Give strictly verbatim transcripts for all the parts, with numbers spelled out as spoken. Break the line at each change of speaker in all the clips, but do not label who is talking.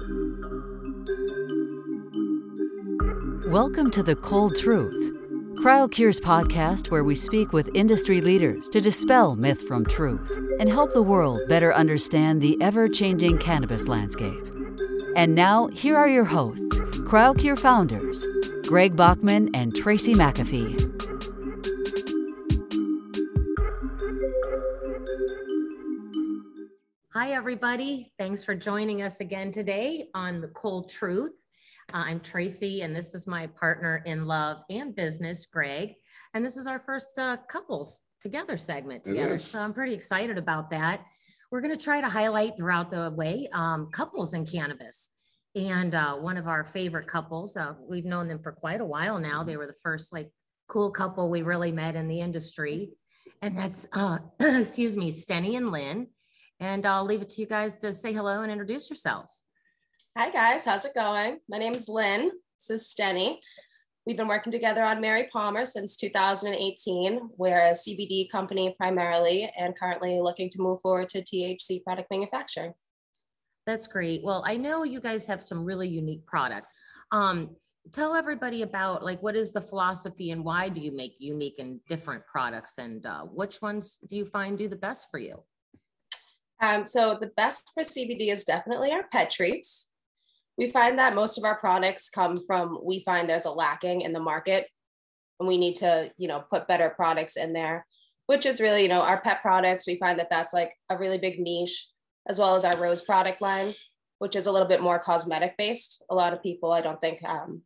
Welcome to The Cold Truth, CryoCure's podcast where we speak with industry leaders to dispel myth from truth and help the world better understand the ever-changing cannabis landscape. And now, here are your hosts, CryoCure founders, Greg Bachman and Tracy McAfee.
Hi, everybody. Thanks for joining us again today on The Cold Truth. Uh, I'm Tracy, and this is my partner in love and business, Greg. And this is our first uh, couples together segment together. So I'm pretty excited about that. We're going to try to highlight throughout the way um, couples in cannabis. And uh, one of our favorite couples, uh, we've known them for quite a while now. They were the first like cool couple we really met in the industry. And that's, uh, excuse me, Stenny and Lynn. And I'll leave it to you guys to say hello and introduce yourselves.
Hi guys, how's it going? My name is Lynn. This is Stenny. We've been working together on Mary Palmer since two thousand eighteen. We're a C B D company primarily and currently looking to move forward to T H C product manufacturing.
That's great. Well, I know you guys have some really unique products. Um, tell everybody about like what is the philosophy and why do you make unique and different products, and uh, which ones do you find do the best for you?
Um, so the best for C B D is definitely our pet treats. We find that most of our products come from, we find there's a lacking in the market and we need to, you know, put better products in there, which is really, you know, our pet products. We find that that's like a really big niche, as well as our rose product line, which is a little bit more cosmetic based. A lot of people, I don't think, um,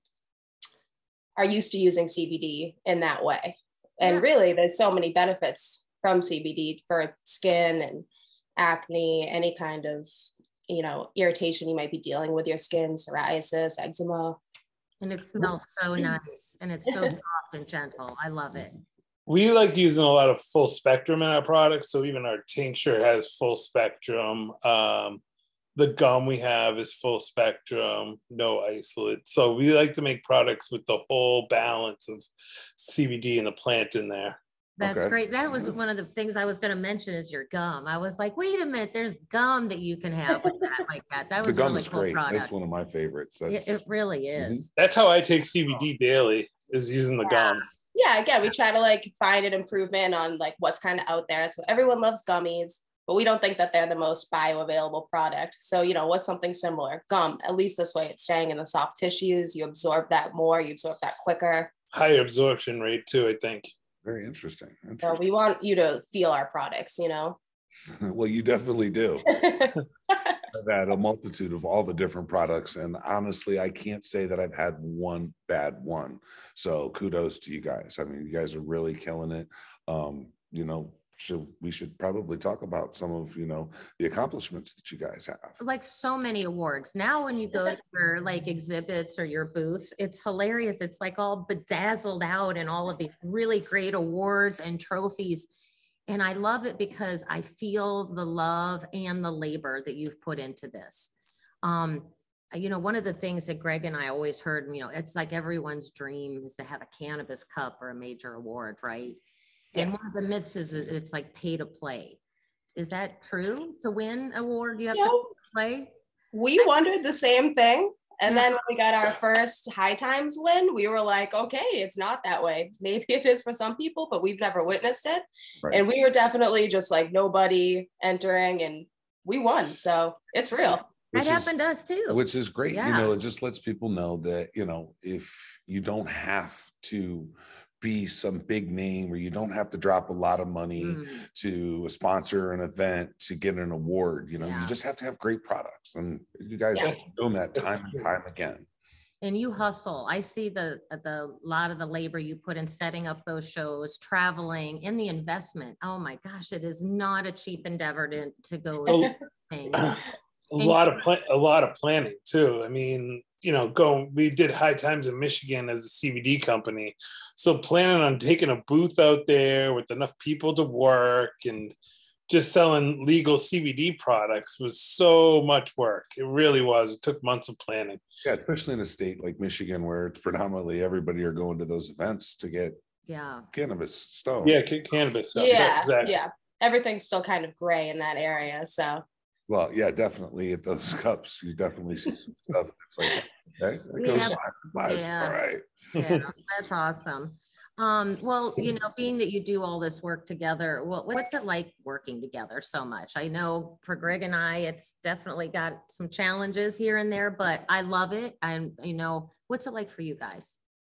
are used to using C B D in that way. And yeah. Really, there's so many benefits from C B D for skin and acne, any kind of, you know, irritation you might be dealing with your skin, psoriasis, eczema.
And it smells so nice and it's so soft and gentle. I love it.
We like using a lot of full spectrum in our products. So even our tincture has full spectrum. Um, the gum we have is full spectrum, no isolate. So we like to make products with the whole balance of C B D and the plant in there.
That's okay. Great. That was one of the things I was going to mention is your gum. I was like, wait a minute, there's gum that you can have with that, like that. That was
the gum
really
is
cool
great.
Product.
That's one of my favorites.
It, it really is.
Mm-hmm. That's how I take C B D daily, is using the
yeah.
gum.
Yeah, again, we try to like find an improvement on like what's kind of out there. So everyone loves gummies, but we don't think that they're the most bioavailable product. So, you know, what's something similar? Gum, at least this way it's staying in the soft tissues. You absorb that more, you absorb that quicker.
Higher absorption rate too, I think.
Very interesting. interesting.
So we want you to feel our products, you know?
Well, you definitely do. I've had a multitude of all the different products. And honestly, I can't say that I've had one bad one. So kudos to you guys. I mean, you guys are really killing it. Um, you know, should we should probably talk about some of, you know, the accomplishments that you guys have.
Like so many awards. Now when you go to your like exhibits or your booths, it's hilarious. It's like all bedazzled out and all of these really great awards and trophies. And I love it because I feel the love and the labor that you've put into this. Um, you know, one of the things that Greg and I always heard, you know, it's like everyone's dream is to have a cannabis cup or a major award, right? And one of the myths is that it's like pay to play. Is that true? To win an award, you have you know, to play?
We wondered the same thing. And yeah. Then when we got our first High Times win, we were like, okay, it's not that way. Maybe it is for some people, but we've never witnessed it. Right. And we were definitely just like nobody entering and we won. So it's real.
That happened to us too.
Which is great.
Yeah.
You know, it just lets people know that, you know, if you don't have to be some big name where you don't have to drop a lot of money mm. to sponsor an event to get an award, you know, yeah. you just have to have great products. And you guys yeah. are doing that time and time again.
And you hustle. I see the the lot of the labor you put in setting up those shows, traveling, and the investment. Oh my gosh, it is not a cheap endeavor to, to go do things.
A lot of pla- a lot of planning too. I mean, you know, go. We did High Times in Michigan as a C B D company, so planning on taking a booth out there with enough people to work and just selling legal C B D products was so much work. It really was. It took months of planning.
Yeah, especially in a state like Michigan where it's predominantly everybody are going to those events to get
yeah
cannabis stone.
Yeah, c- cannabis stuff.
Yeah,
exactly.
yeah. Everything's still kind of gray in that area, so.
Well, yeah, definitely at those cups, you definitely see some stuff. It's like, okay, that goes
Yeah.
fine.
Yeah.
All right.
Yeah, that's awesome. Um, well, you know, being that you do all this work together, what, what's it like working together so much? I know for Greg and I, it's definitely got some challenges here and there, but I love it. And, you know, what's it like for you guys?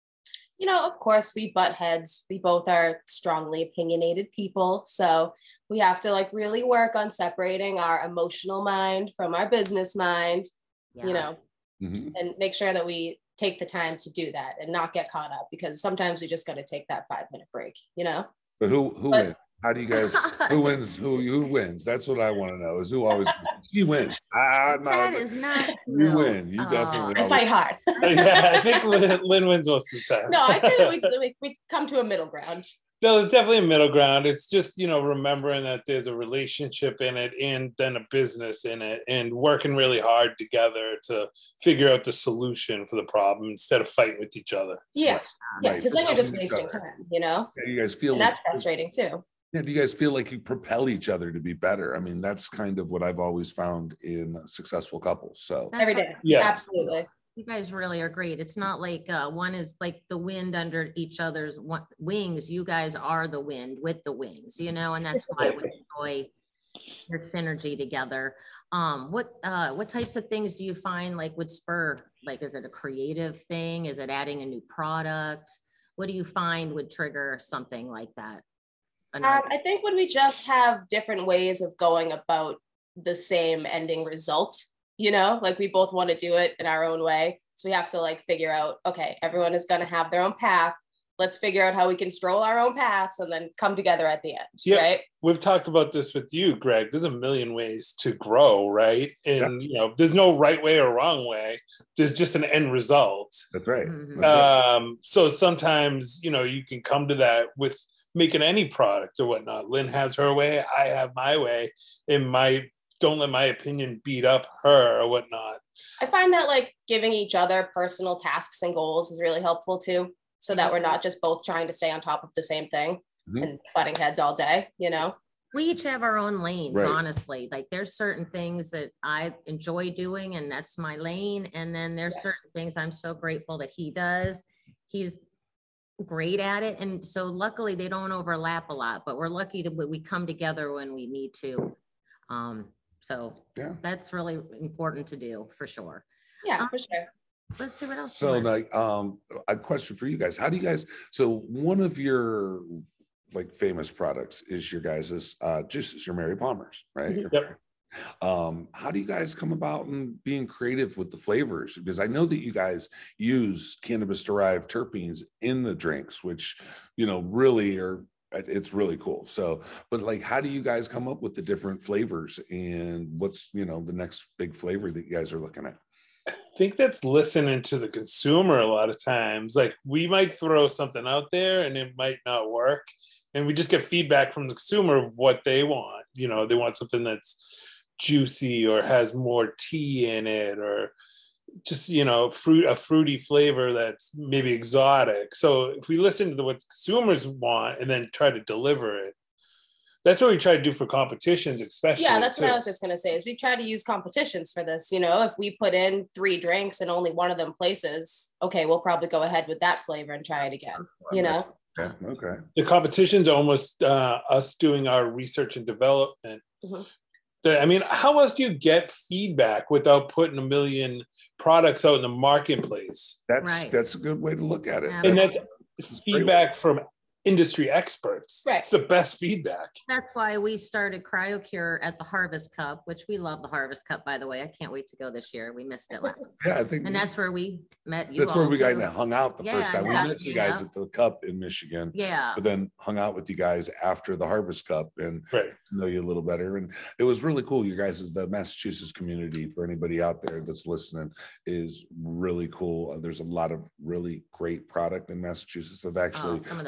You know, of course, we butt heads. We both are strongly opinionated people. So we have to like really work on separating our emotional mind from our business mind,
Yeah.
you know,
Mhm.
and make sure that we take the time to do that and not get caught up, because sometimes we just got to take that five minute break, you know?
But who who
But-
wins? How do you guys who wins? Who who wins? That's what I want to know. Is who always wins? You win. Ah, no,
That is not.
you
no.
win. You
Oh,
definitely
I
always
fight hard.
Yeah, I think Lynn, Lynn wins most of the time.
No, I'd say that we, we, we come to a middle ground.
No, it's definitely a middle ground. It's just, you know, remembering that there's a relationship in it and then a business in it, and working really hard together to figure out the solution for the problem instead of fighting with each other.
Yeah. Yeah.
Right.
Because then you're just
Propelling each
wasting
other.
time, you know?
Yeah, you guys feel
And
like,
that's frustrating too.
yeah, do you guys feel like you propel each other to be better? I mean, that's kind of what I've always found in successful couples. So
That's
Every
what-
day.
Yeah.
Absolutely.
You guys really are great. It's not like uh, one is like the wind under each other's wa- wings. You guys are the wind with the wings, you know, and that's why we enjoy your synergy together. Um, what uh, what types of things do you find like would spur? Like, is it a creative thing? Is it adding a new product? What do you find would trigger something like that? An
Um,
idea?
I think when we just have different ways of going about the same ending result, you know, like we both want to do it in our own way. So we have to like figure out, okay, everyone is going to have their own path. Let's figure out how we can stroll our own paths and then come together at the end.
Yeah.
Right.
We've talked about this with you, Greg. There's a million ways to grow, right? And, you know, there's no right way or wrong way. There's just an end result.
that's right.
Mhm.
That's right.
Um, so sometimes, you know, you can come to that with making any product or whatnot. Lynn has her way, I have my way, and my don't let my opinion beat up her or whatnot.
I find that like giving each other personal tasks and goals is really helpful too, so that we're not just both trying to stay on top of the same thing
Mhm.
and butting heads all day, you know?
We each have our own lanes,
Right.
honestly. Like there's certain things that I enjoy doing and that's my lane. And then there's
Yeah.
certain things I'm so grateful that he does. He's great at it. And so luckily they don't overlap a lot, but we're lucky that we we come together when we need to. Um, so
Yeah.
that's really important to do for sure.
Yeah,
Um,
for sure.
Let's see what else. you
So
wanna say.
like um a question for you guys. How do you guys so one of your like famous products is your guys's uh juices, your Mary Palmer's, right?
Mhm.
Yep.
Um, how do you guys come about and being creative with the flavors? Because I know that you guys use cannabis derived terpenes in the drinks, which you know really are it's really cool. So, but like, how do you guys come up with the different flavors, and what's you know the next big flavor that you guys are looking at?
I think that's listening to the consumer a lot of times. Like we might throw something out there and it might not work. And we just get feedback from the consumer of what they want. You know, they want something that's juicy or has more tea in it, or just, you know, fruit, a fruity flavor that's maybe exotic. So if we listen to what consumers want and then try to deliver it, that's what we try to do for competitions, especially.
Yeah, that's what I
too.
was just gonna say is we try to use competitions for this. You know, if we put in three drinks and only one of them places, okay, we'll probably go ahead with that flavor and try it again. You know,
Yeah, okay.
The competition's almost uh, us doing our research and development.
Mhm.
The- I mean, how else do you get feedback without putting a million products out in the marketplace?
That's
Right.
that's a good way to look at it.
Yeah.
And
That's-
that's
this is great.
feedback from industry experts.
Right.
It's the best feedback.
That's why we started CryoCure at the Harvest Cup, which we love the Harvest Cup, by the way. I can't wait to go this year. We missed it last.
Yeah, I think
And that's where we met you
that's where
all,
we got
too.
hung out the
Yeah,
first time. We
yeah,
met you
yeah.
guys at the Cup in Michigan,
Yeah,
but then hung out with you guys after the Harvest Cup and
Right.
to know you a little better. And it was really cool. You guys, is the Massachusetts community, for anybody out there that's listening, is really cool. Uh, There's a lot of really great product in Massachusetts. I've
oh,
actually
some of the
believe
best.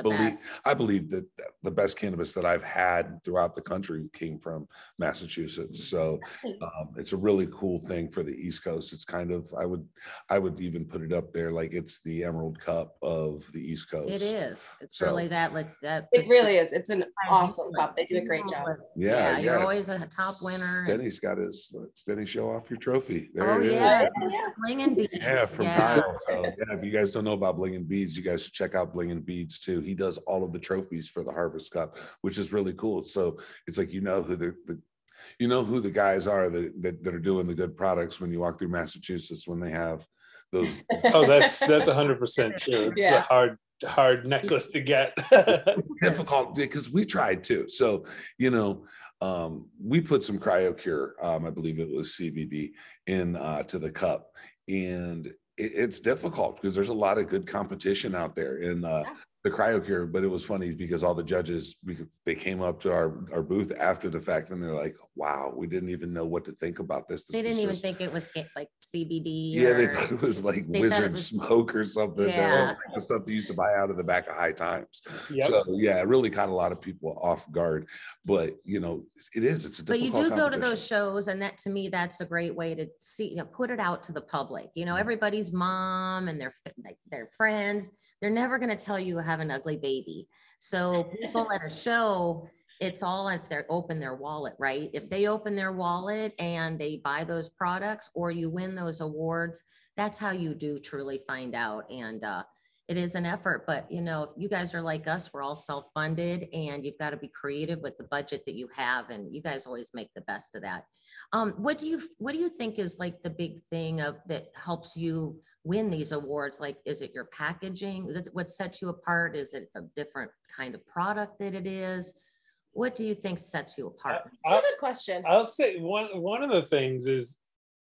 I believe that the best cannabis that I've had throughout the country came from Massachusetts. So um, it's a really cool thing for the East Coast. It's kind of, I would, I would even put it up there like it's the Emerald Cup of the East Coast.
It is. It's
So-
really that, like that.
It really is. It's an awesome cup. They do a great job.
Yeah,
Yeah,
yeah.
you're always a top winner.
Denny's got his, Denny, show off your trophy. There
Oh
it is.
yeah, it's the bling and beads.
Yeah, from
Yeah.
Kyle. So yeah, if you guys don't know about Bling and Beads, you guys should check out Bling and Beads too. He does all of the trophies for the Harvest Cup, which is really cool. So it's like you know who the, the you know who the guys are that, that that are doing the good products when you walk through Massachusetts when they have those.
Oh, that's that's a hundred percent true. It's
Yeah.
a hard hard necklace to get.
Difficult because we tried too. So you know, um, we put some CryoCure, um, I believe it was C B D, in uh, to the cup, and it, it's difficult because there's a lot of good competition out there in uh,
Yeah.
the CryoCure. But it was funny because all the judges, we, they came up to our, our booth after the fact and they're like, wow, we didn't even know what to think about this. This
They
was
didn't even
just-
think it was ca- like C B D.
Yeah, they
or-
thought it was like
they thought it
wizard
was-
smoke or something. That was
Yeah.
like the stuff they used to buy out of the back of High Times.
Yep.
So yeah, it really caught a lot of people off guard. But you know, it is. It's a
But you
difficult
do go to
competition.
those shows, and that to me, that's a great way to see, you know, put it out to the public. You know,
Mhm.
everybody's mom and their f- like their friends, they're never going to tell you you have an ugly baby. So people at a show, it's all if they open their wallet, right? If they open their wallet and they buy those products, or you win those awards, that's how you do truly find out. And uh, it is an effort, but you know, if you guys are like us, we're all self-funded, and you've got to be creative with the budget that you have, and you guys always make the best of that. Um, what do you what do you think is like the big thing of that helps you win these awards? Like, is it your packaging? That's what sets you apart? Is it a different kind of product that it is? What do you think sets you apart?
It's a good question.
I'll say one one of the things is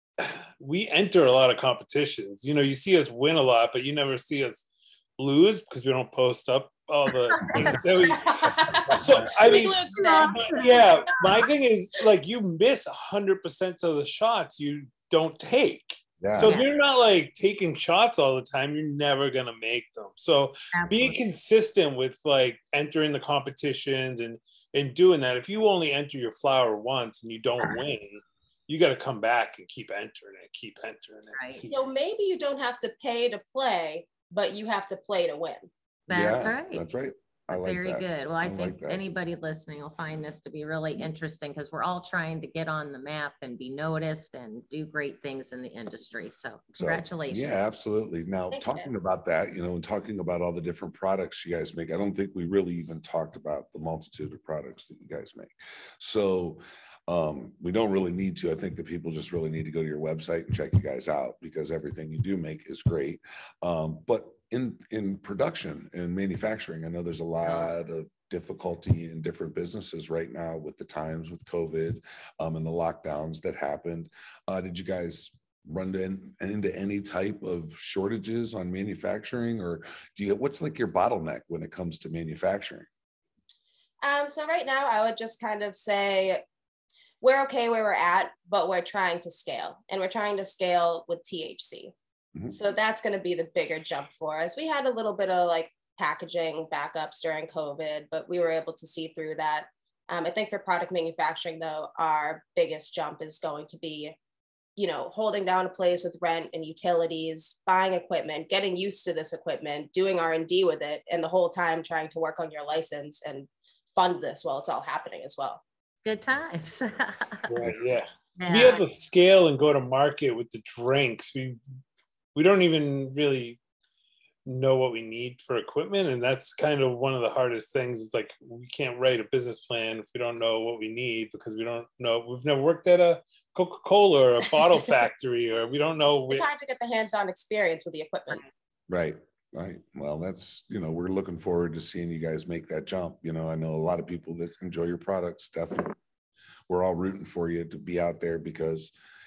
we enter a lot of competitions. You know, you see us win a lot, but you never see us lose because we don't post up all the things that we- So I
We
mean,
lose today.
yeah, my thing is like you miss a hundred percent of the shots you don't take.
Yeah.
So if
Yeah.
you're not like taking shots all the time, you're never gonna make them. So being
Absolutely.
consistent with like entering the competitions and and doing that. If you only enter your flower once and you don't win, you got to come back and keep entering it, keep entering it.
Right.
keep-
So maybe you don't have to pay to play, but you have to play to win.
That's
Yeah,
right.
That's right. I like
Very
that.
good. Well, I
I like
think
that.
anybody listening will find this to be really interesting, because we're all trying to get on the map and be noticed and do great things in the industry. So
So,
congratulations.
Yeah, absolutely. Now,
Thank you.
talking about that, you know, and talking about all the different products you guys make, I don't think we really even talked about the multitude of products that you guys make. So um, we don't really need to. I think that people just really need to go to your website and check you guys out, because everything you do make is great. Um, but in in production and manufacturing, I know there's a lot of difficulty in different businesses right now with the times with COVID um, and the lockdowns that happened. Uh, did you guys run in, into any type of shortages on manufacturing, or do you, what's like your bottleneck when it comes to manufacturing?
Um, so right now I would just kind of say we're okay where we're at, but we're trying to scale, and we're trying to scale with T H C.
Mhm.
So that's going to be the bigger jump for us. We had a little bit of like packaging backups during COVID, but we were able to see through that. Um, I think for product manufacturing though, our biggest jump is going to be, you know, holding down a place with rent and utilities, buying equipment, getting used to this equipment, doing R and D with it, and the whole time trying to work on your license and fund this while it's all happening as well.
Good times.
Right, yeah. To be
Yeah.
able to scale and go to market with the drinks, we we don't even really know what we need for equipment, and that's kind of one of the hardest things. It's like we can't write a business plan if we don't know what we need, because we don't know. We've never worked at a Coca-Cola or a bottle factory, or we don't know.
It's hard to get the hands-on experience with the equipment.
Right. Right. Well, that's, you know, we're looking forward to seeing you guys make that jump. You know, I know a lot of people that enjoy your products. Definitely. We're all rooting for you to be out there, because,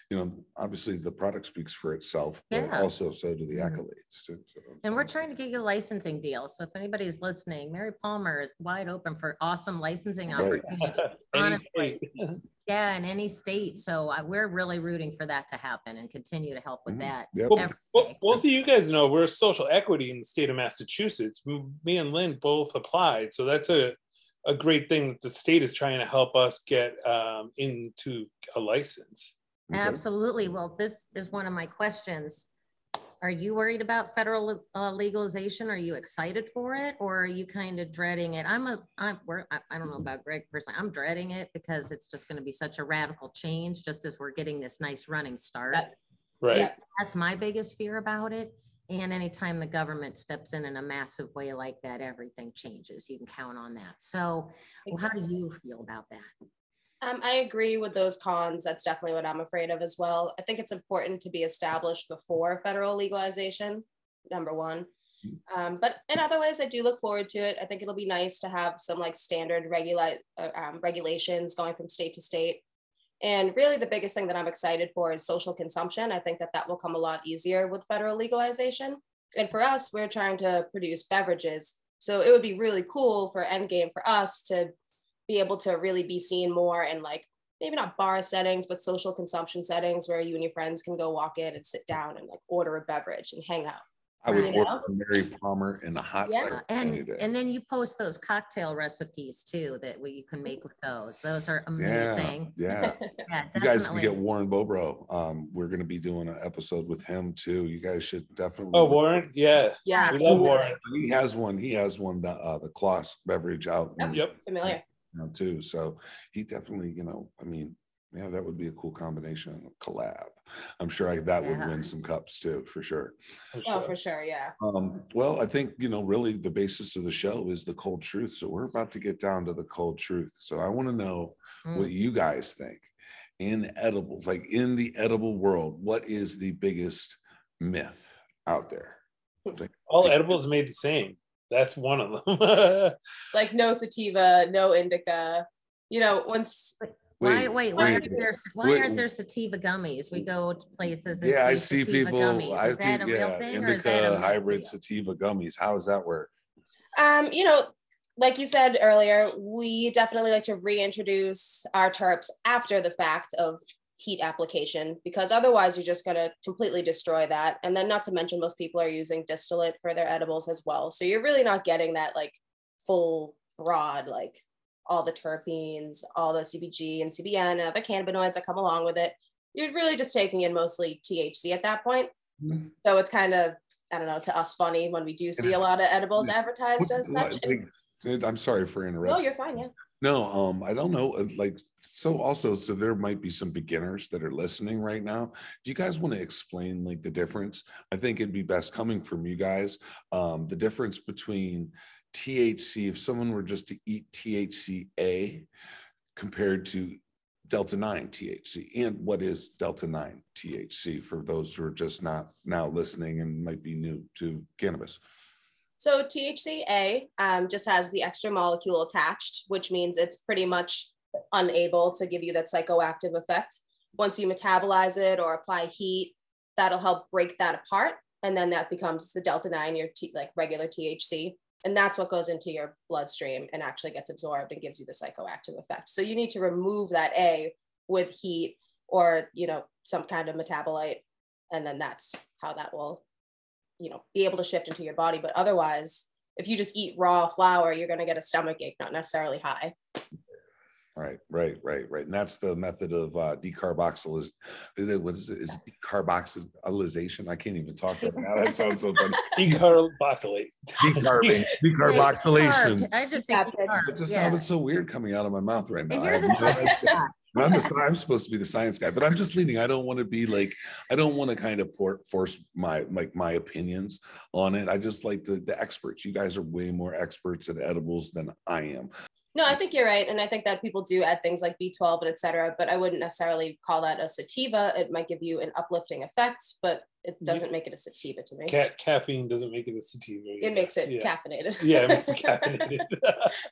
you know, obviously the product speaks for itself, but
Yeah.
also so do the
Mhm.
accolades too. So,
And we're trying to get you a licensing deal. So if anybody's listening, Mary Palmer is wide open for awesome licensing
Right.
opportunities.
Any
Honestly,
state.
yeah, in any state. So uh, we're really rooting for that to happen and continue to help with
Mhm.
that.
Yep.
Well,
every
well,
day.
both of you guys know we're social equity in the state of Massachusetts. M- Me and Lynn both applied, so that's a a great thing that the state is trying to help us get um, into a license.
Okay.
Absolutely. Well, this is one of my questions. Are you worried about federal uh, legalization? Are you excited for it, or are you kind of dreading it? I'm a, I'm, we're, I, I don't know about Greg personally. I'm dreading it because it's just going to be such a radical change, just as we're getting this nice running start.
That-
Right.
Yeah.
That's my biggest fear about it. And anytime the government steps in in a massive way like that, everything changes. You can count on that. So, well, how do you feel about that?
Um, I agree with those cons. That's definitely what I'm afraid of as well. I think it's important to be established before federal legalization, number one. Um, but in other ways, I do look forward to it. I think it'll be nice to have some like standard regula- uh, um, regulations going from state to state. And really the biggest thing that I'm excited for is social consumption. I think that that will come a lot easier with federal legalization. And for us, we're trying to produce beverages. So it would be really cool for Endgame for us to be able to really be seen more in like, maybe not bar settings, but social consumption settings where you and your friends can go walk in and sit down and like order a beverage and hang out.
I would
Right.
order Mary Palmer in a hot
Yeah.
cider any
And,
day.
and then you post those cocktail recipes too, that we- you can make with those. Those are
Yeah,
amazing.
yeah.
Yeah,
You guys can
definitely.
get Warren Bobro. Um, we're going to be doing an episode with him too. You guys should definitely.
Oh, Warren. Yeah.
Yeah,
We love
familiar.
Warren.
He has one. He has one. The uh, the Kloss beverage out
Yep.
in-
Yep.
Familiar.
now too. So he definitely, you know, I mean, yeah, that would be a cool combination collab. I'm sure I, that would
Yeah.
win some cups too, for sure.
for
Oh,
sure.
for sure. Yeah.
Um, well, I think, you know, really the basis of the show is the cold truth. So we're about to get down to the cold truth. So I want to know what
Mm.
you guys think in edibles, like in the edible world, what is the biggest myth out there?
All edibles made the same. That's one of them.
Like no sativa, no indica. You know, once
Why, wait, why
wait,
aren't there, why
wait.
aren't there sativa gummies? We go to places and
Yeah, I
see
see
sativa
people.
gummies.
I
Is that a
think,
real
yeah,
thing or is that a
indica
myth to
hybrid
you?
sativa gummies. How does that work?
Um, you know, like you said earlier, we definitely like to reintroduce our terps after the fact of heat application, because otherwise you're just going to completely destroy that. And then not to mention, most people are using distillate for their edibles as well. So you're really not getting that like full broad, like all the terpenes, all the C B G and C B N and other cannabinoids that come along with it. You're really just taking in mostly T H C at that point.
Mhm.
So it's kind of, I don't know, to us funny when we do see a lot of edibles advertised as
What-
such.
like, I'm sorry for
No,
interrupting.
you're fine. Yeah.
No, um, I don't know. uh, Like, so also, so there might be some beginners that are listening right now. Do you guys want to explain like the difference? I think it'd be best coming from you guys. Um, the difference between T H C, if someone were just to eat T H C A compared to Delta nine T H C, and what is Delta nine T H C for those who are just not now listening and might be new to cannabis?
So T H C A um, just has the extra molecule attached, which means it's pretty much unable to give you that psychoactive effect. Once you metabolize it or apply heat, that'll help break that apart. And then that becomes the Delta nine, your T, like regular T H C. And that's what goes into your bloodstream and actually gets absorbed and gives you the psychoactive effect. So you need to remove that A with heat or, you know, some kind of metabolite. And then that's how that will, you know, be able to shift into your body. But otherwise, if you just eat raw flour, you're going to get a stomach ache, not necessarily high.
Right, right, right, right. And that's the method of uh, decarboxylation. What is it? Is it decarboxylation? I can't even talk right now. That sounds so funny.
Decarbocylate.
Decarbing, decarboxylation.
Carb. I just say
That's it.
carb,
It just
yeah.
sounded so weird coming out of my mouth right now.
And
I
you're
have
the
no
science
idea.
guy.
And I'm the I'm supposed to be the science guy, but I'm just leading. I don't want to be like, I don't want to kind of pour, force my like my opinions on it. I just like the the experts. You guys are way more experts at edibles than I am.
No, I think you're right. And I think that people do add things like B twelve and et cetera, but I wouldn't necessarily call that a sativa. It might give you an uplifting effect, but it doesn't make it a sativa to me.
Ca- caffeine doesn't make it a sativa.
It makes it
yeah.
caffeinated.
Yeah, it makes it caffeinated.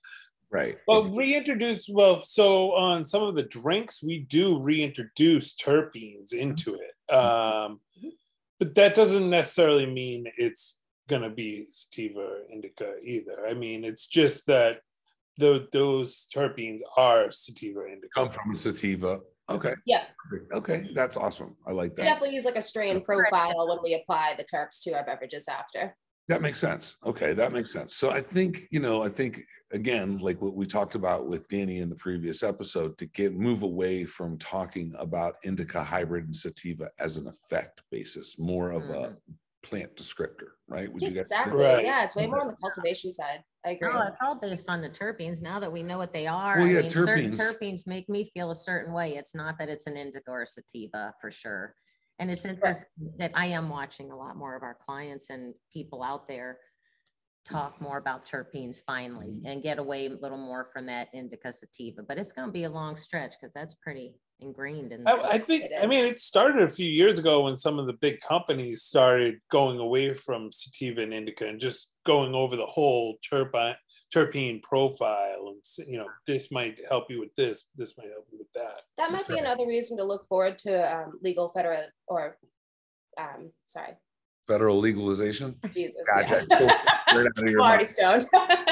Right.
Well,
It's-
reintroduce, well, so on some of the drinks, we do reintroduce terpenes into it. Um, but that doesn't necessarily mean it's going to be sativa or indica either. I mean, it's just that the, those terpenes are sativa or indica.
come from a sativa. Okay.
Yeah,
Okay. That's awesome. I like
we
that.
definitely use like a strain profile when we apply the terps to our beverages after.
That makes sense. Okay, that makes sense. So I think, you know, I think again, like what we talked about with Danny in the previous episode, to get move away from talking about indica, hybrid, and sativa as an effect basis, more of a plant descriptor, right? Would
Yeah,
you guys
exactly.
Right.
Yeah, it's way more on the cultivation side. I agree.
No, it's all based on the terpenes. Now that we know what they are,
Well,
I
yeah,
mean, certain
terpenes.
terpenes make me feel a certain way. It's not that it's an indica or a sativa for sure. And it's interesting that I am watching a lot more of our clients and people out there talk more about terpenes finally and get away a little more from that indica sativa. But it's going to be a long stretch because that's pretty ingrained in
I, I think,
It
I mean,
is.
it started a few years ago when some of the big companies started going away from sativa and indica and just going over the whole terpene, terpene profile. And, you know, this might help you with this, this might help you with that.
That might be another reason to look forward to um, legal federal or, um, sorry,
federal legalization?
Jesus.
Gotcha.
Yeah.
Still right out of your
I'm already
mouth.
stoned.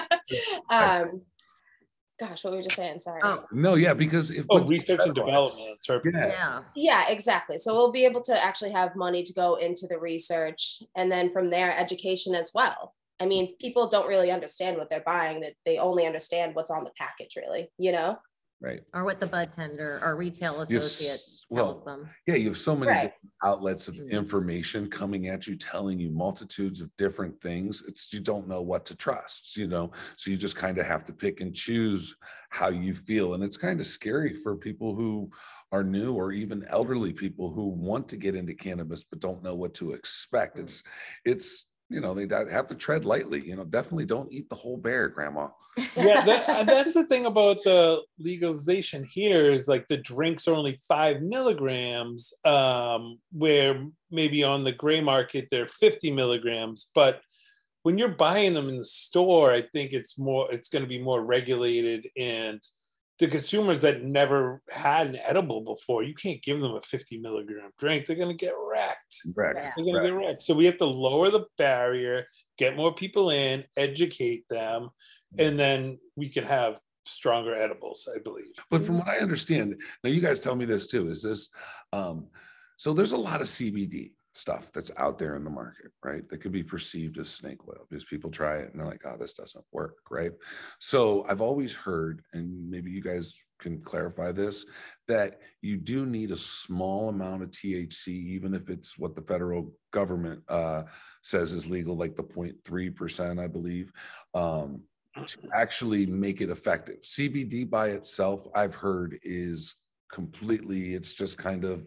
um, gosh, what were we just saying? Sorry.
Oh,
No, yeah, because if
Oh,
once
research and
federalized-
development on terpenes.
Yeah.
yeah.
Yeah, exactly. So we'll be able to actually have money to go into the research and then from there, education as well. I mean, people don't really understand what they're buying, that they only understand what's on the package, really, you know?
Right.
Or what the bud tender or retail
Yes,
associate
well,
tells them.
Yeah, you have so many
Right.
different outlets of
Mhm.
information coming at you, telling you multitudes of different things. It's you don't know what to trust, you know. So you just kind of have to pick and choose how you feel. And it's kind of scary for people who are new or even elderly people who want to get into cannabis but don't know what to expect.
Mm.
It's it's you know, they have to tread lightly, you know, definitely don't eat the whole bear, grandma.
Yeah, that, that's the thing about the legalization here is like the drinks are only five milligrams, um, where maybe on the gray market they're fifty milligrams. But when you're buying them in the store, I think it's more, it's going to be more regulated, and the consumers that never had an edible before, you can't give them a fifty milligram drink. They're going to get wrecked.
Right.
Yeah.
They're going
Right.
to get wrecked. So we have to lower the barrier, get more people in, educate them, and then we can have stronger edibles, I believe.
But from what I understand, now you guys tell me this too, is this, um, so there's a lot of C B D stuff that's out there in the market, right? That could be perceived as snake oil because people try it and they're like, oh, this doesn't work, right? So I've always heard, and maybe you guys can clarify this, that you do need a small amount of T H C, even if it's what the federal government uh, says is legal, like the zero point three percent, I believe. Um, to actually make it effective. C B D by itself, I've heard, is completely, it's just kind of,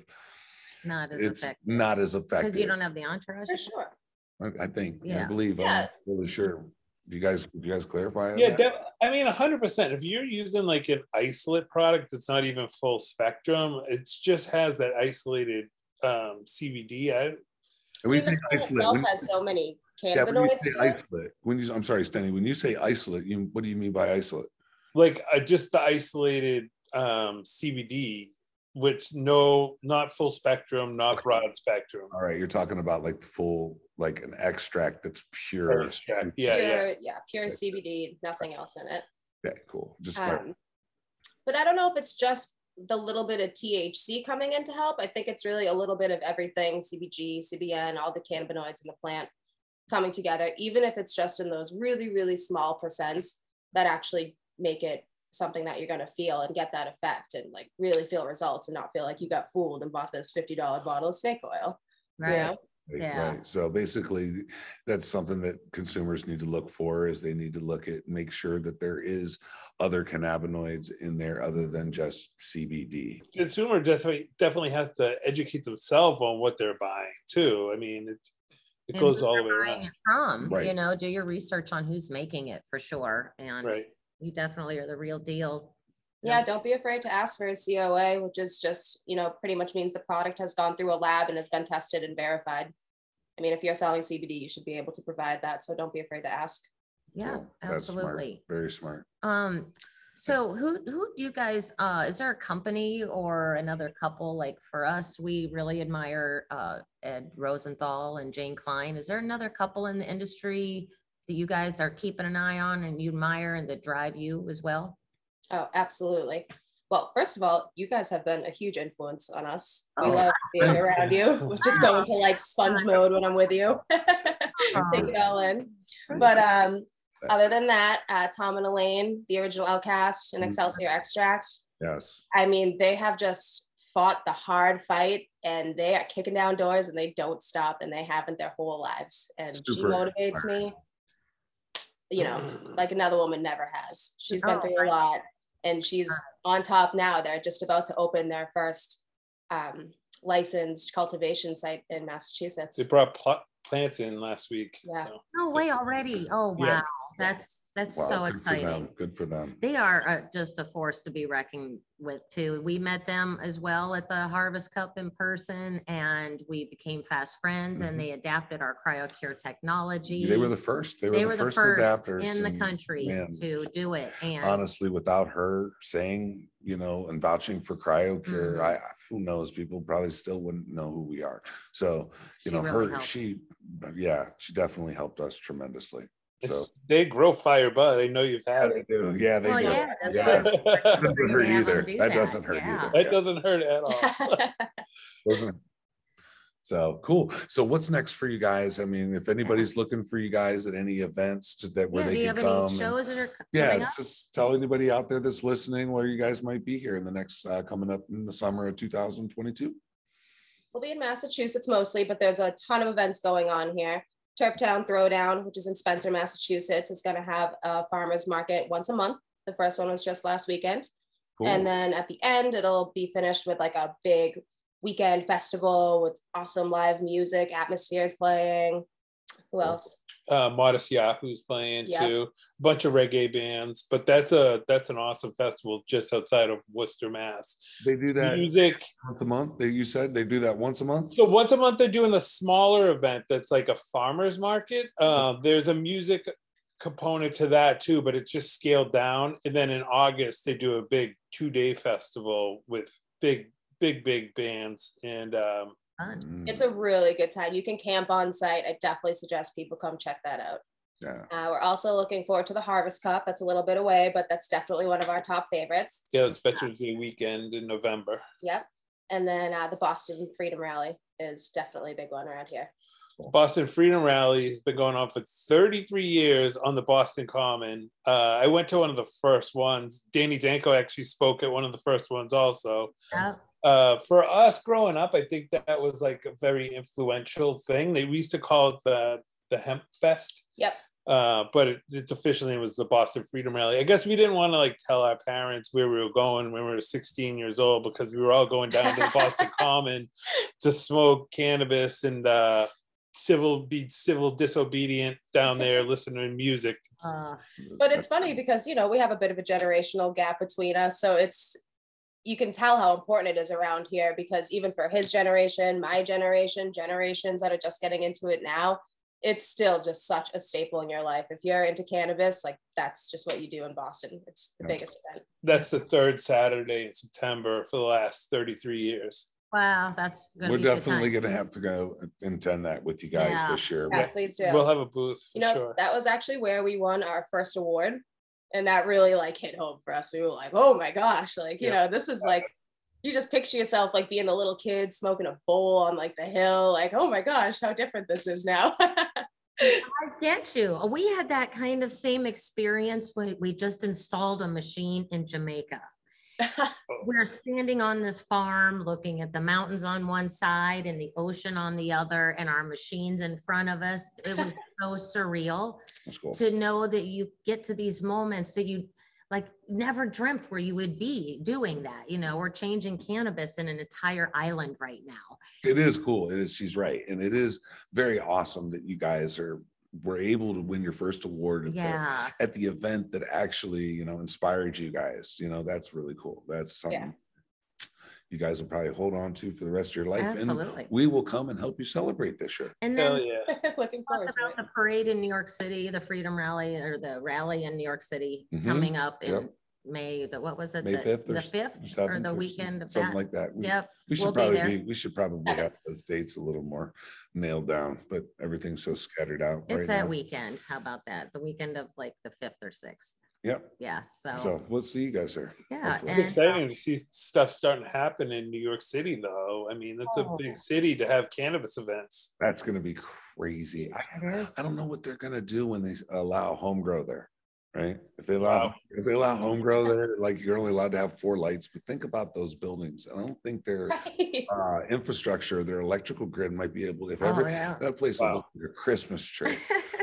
Not as
it's
effective.
not as effective.
Because you don't have the entourage.
For sure.
I I think, I
Yeah.
believe, I'm
Yeah.
not really sure. Do you guys, do you guys clarify?
Yeah,
that?
def- I mean, one hundred percent. If you're using like an isolate product that's not even full spectrum, it just has that isolated um, C B D. I,
And when you
I mean,
say
the plant
isolate,
itself
when,
has so many
yeah, when you
cannabinoids
say
to it.
isolate, when you, I'm sorry, Stenny, when you say isolate, you, what do you mean by isolate?
like uh, just the isolated um, C B D, which no, not full spectrum, not broad spectrum.
All right, you're talking about like the full, like an extract that's pure.
Extract. Yeah, yeah.
Pure, yeah, pure C B D, nothing else in it.
Okay, cool. Just clar-
Um, but I don't know if it's just the little bit of T H C coming in to help. I think it's really a little bit of everything, C B G, C B N, all the cannabinoids in the plant coming together, even if it's just in those really, really small percents that actually make it something that you're going to feel and get that effect and like really feel results and not feel like you got fooled and bought this fifty dollar bottle of snake oil. you
Right.
know?
Right,
Yeah.
right. So basically, that's something that consumers need to look for, is they need to look at, make sure that there is other cannabinoids in there other than just C B D.
Consumer definitely definitely has to educate themselves on what they're buying too. I mean, it it
And
goes
who
all the
they're
way
buying
around.
it from,
Right.
you know, do your research on who's making it for sure. And
Right.
you definitely are the real deal.
Yeah, don't be afraid to ask for a C O A, which is just, you know, pretty much means the product has gone through a lab and has been tested and verified. I mean, if you're selling C B D, you should be able to provide that. So don't be afraid to ask.
Yeah,
So that's smart.
absolutely.
Very smart.
Um, so who who do you guys uh is there a company or another couple? Like for us, we really admire uh Ed Rosenthal and Jane Klein. Is there another couple in the industry that you guys are keeping an eye on and you admire and that drive you as well?
Oh, absolutely. Well, first of all, you guys have been a huge influence on us. We
Oh,
love being
thanks.
around you. We just go into like sponge mode when I'm with you.
Aw.
Take it all in. But um, other than that, uh, Tom and Elaine, the original Outcast and Excelsior Extract,
Yes.
I mean, they have just fought the hard fight and they are kicking down doors and they don't stop and they haven't their whole lives. And she
Super
motivates me, you know, like another woman never has. She's been
Oh,
through a
right.
lot and she's on top now. They're just about to open their first um, licensed cultivation site in Massachusetts.
They brought pl- plants in last week.
Yeah.
so.
No way already. Oh, wow.
Yeah.
That's, that's
Wow,
so
good for
exciting.
them. Good for them.
They are uh, just a force to be reckoned with too. We met them as well at the Harvest Cup in person and we became fast friends and
Mhm.
they adapted our CryoCure technology.
They were the first. They were,
They
the,
were the
first
first
adapters
in the
and,
country
man,
to do it. And
honestly, without her saying, you know, and vouching for CryoCure,
Mhm.
I who knows, people probably still wouldn't know who we are. So, you
She
know,
really
her,
helped.
she, yeah, she definitely helped us tremendously. So
They grow fire bud. I know you've
yeah,
had
they
it.
do. Yeah, they
well,
do.
yeah, that's
Yeah.
why
That
it's
doesn't
great
hurt
to have them
either.
do
That doesn't hurt
yeah.
either.
That
Yeah.
doesn't hurt at all.
Doesn't- So cool. So what's next for you guys? I mean, if anybody's looking for you guys at any events to, that where
Yeah, do
they
you
can
have
come,
any
and-
shows that are c-
yeah,
coming up?
just tell anybody out there that's listening where you guys might be here in the next uh, coming up in the summer of two thousand twenty-two.
We'll be in Massachusetts mostly, but there's a ton of events going on here. Turptown Throwdown, which is in Spencer, Massachusetts, is going to have a farmer's market once a month. The first one was just last weekend.
Cool.
And then at the end, it'll be finished with like a big weekend festival with awesome live music, atmospheres playing. Who else?
Uh, Modest Yahoo's playing
Yep.
too. A bunch of reggae bands, but that's a that's an awesome festival just outside of Worcester, Mass.
They do that
Music.
once a month. They, you said they do that once a month.
So once a month they're doing a smaller event that's like a farmer's market. Uh, there's a music component to that too, but it's just scaled down. And then in August they do a big two-day festival with big, big, big bands. And um,
Fun.
Mm,
It's a really good time. You can camp on site. I definitely suggest people come check that out.
yeah.
Uh, we're also looking forward to the Harvest Cup. That's a little bit away, but that's definitely one of our top favorites.
yeah, it's Veterans Day weekend in November.
Yep. And then uh, the Boston Freedom Rally is definitely a big one around here.
Boston Freedom Rally has been going on for thirty-three years on the Boston Common. Uh, I went to one of the first ones. Danny Danko actually spoke at one of the first ones also.
Yeah.
Uh, for us growing up, I think that was like a very influential thing. They we used to call it the, the Hemp Fest.
Yep.
Uh, but it, its official name was the Boston Freedom Rally. I guess we didn't want to like tell our parents where we were going when we were sixteen years old because we were all going down to the Boston Common to smoke cannabis and uh, civil be civil disobedient down there, listening to music.
Uh,
But it's funny because, you know, we have a bit of a generational gap between us. So it's, you can tell how important it is around here because even for his generation, my generation, generations that are just getting into it now, it's still just such a staple in your life. If you're into cannabis, like that's just what you do in Boston. It's the
Yeah.
biggest event.
That's the third Saturday in September for the last thirty-three years.
wow, that's gonna
We're
be a good
definitely
time.
going to have to go and attend that with you guys
Yeah.
this year.
Yeah, please do.
We'll have a booth for
You know,
sure.
that was actually where we won our first award. And that really like hit home for us. We were like, oh my gosh, like, you
Yeah.
know, this is like, you just picture yourself like being a little kid smoking a bowl on like the hill. Like, oh my gosh, how different this is now.
I get you. We had that kind of same experience when we just installed a machine in Jamaica. We're standing on this farm looking at the mountains on one side and the ocean on the other and our machines in front of us. It was so surreal
That's cool.
to know that you get to these moments that you like never dreamt where you would be doing that. You know, we're changing cannabis in an entire island right now.
It is cool. It is. She's right, and it is very awesome that you guys are were able to win your first award at,
Yeah.
the, at the event that actually, you know, inspired you guys. You know, that's really cool. That's something. you guys will probably hold on to for the rest of your life.
Absolutely.
And we will come and help you celebrate this year.
And
Hell
then
yeah.
Looking
talk
forward to
about
it.
the parade in New York City, the Freedom Rally or the rally in New York City
Mhm.
coming up in
Yep.
May, the, what was it?
May
The-
fifth or
The fifth or
seventh
the
or
weekend of
something
that.
like that. We,
Yep.
we should
we'll be
probably
there.
be, we should probably have those dates a little more nailed down, but everything's so scattered out.
It's
right
that
now.
weekend. How about that? The weekend of like the fifth or sixth.
Yep.
Yes. So,
So we'll see you guys there.
yeah.
hopefully.
And,
It's exciting to see stuff starting to happen in New York City, though. I mean, it's a
Oh.
big city to have cannabis events.
That's going to be crazy. I,
It is.
I don't know what they're going to do when they allow home grow there, right? If they allow
Wow.
if they allow home grow there, like you're only allowed to have four lights. But think about those buildings. I don't think their
Right.
uh, infrastructure, their electrical grid might be able. If
Oh,
ever
yeah.
that place will
Wow.
look like a Christmas tree.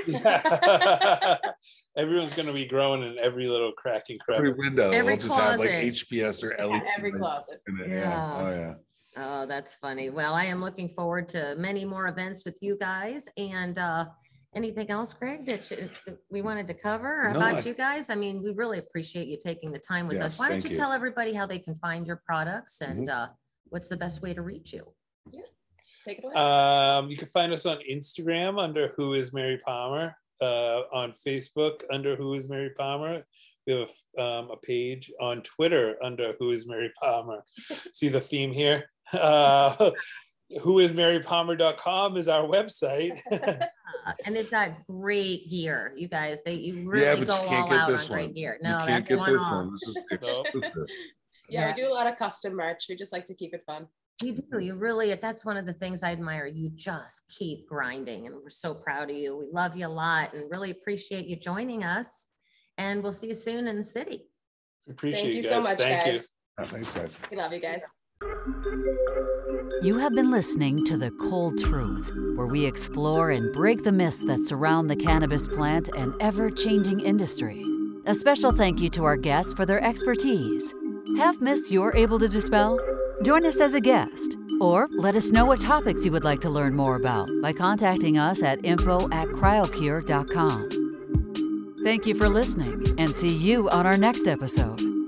Everyone's going to be growing in every little crack and
Every
crevice.
window
Every
will just have like
closet.
H P S or L E D.
Every
lights
closet.
in it.
Yeah.
Yeah. Oh yeah.
Oh, that's funny. Well, I am looking forward to many more events with you guys. And uh, anything else, Greg, that, you, that we wanted to cover
No,
about
I-
you guys? I mean, we really appreciate you taking the time with
Yes,
us. Why don't
thank
you,
you.
tell everybody how they can find your products and
Mhm.
uh, what's the best way to reach you?
Take it away.
Um, you can find us on Instagram under Who is Mary Palmer, uh, on Facebook under Who is Mary Palmer. We have um, a page on Twitter under Who is Mary Palmer. See the theme here? Uh, who is mary palmer dot com is our website.
Uh, and they've got great gear, you guys. They you
Yeah,
really
but
go
you can't
all
get
out on
this
great
one.
gear.
You
No,
can't
that's
get
one
this
off.
one. This is
Nope.
exclusive.
yeah,
yeah.
we do a lot of custom merch. We just like to keep it fun.
You do. You really, that's one of the things I admire. You just keep grinding, and we're so proud of you. We love you a lot and really appreciate you joining us. And we'll see you soon in the city.
Appreciate
Thank you
you guys.
so much,
Thank you.
guys.
Oh, thanks, guys.
We love you guys.
You have been listening to The Cold Truth, where we explore and break the myths that surround the cannabis plant and ever-changing industry. A special thank you to our guests for their expertise. Have myths you're able to dispel? Join us as a guest, or let us know what topics you would like to learn more about by contacting us at info at cryocure dot com. Thank you for listening, and see you on our next episode.